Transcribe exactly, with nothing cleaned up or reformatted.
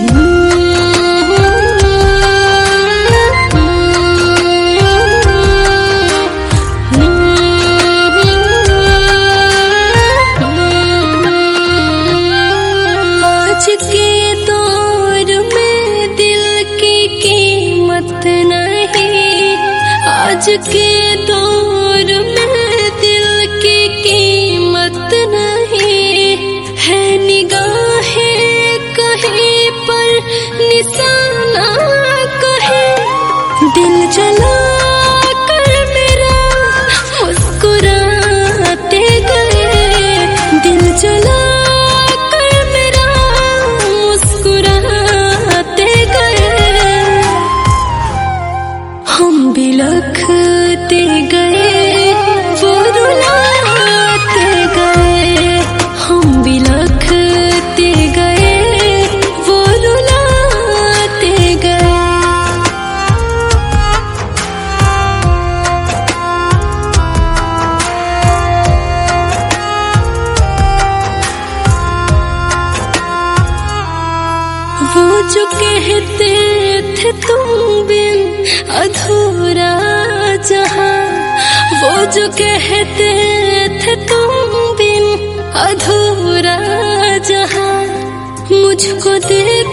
आज के दौर में दिल की कीमत नहीं, आज के दौर में दिल की कीमत नहीं है। निगाहें कहीं पर निशाना कहे, दिल जला कर मेरा मुस्कुराते गए, दिल जला हम बिलखते गए वो रुलाते गए, हम बिलखते गए वो रुलाते गए। वो जो कहते थे तुम बिन अधूरा जहां, वो जो कहते थे तुम बिन अधूरा जहां, मुझको देख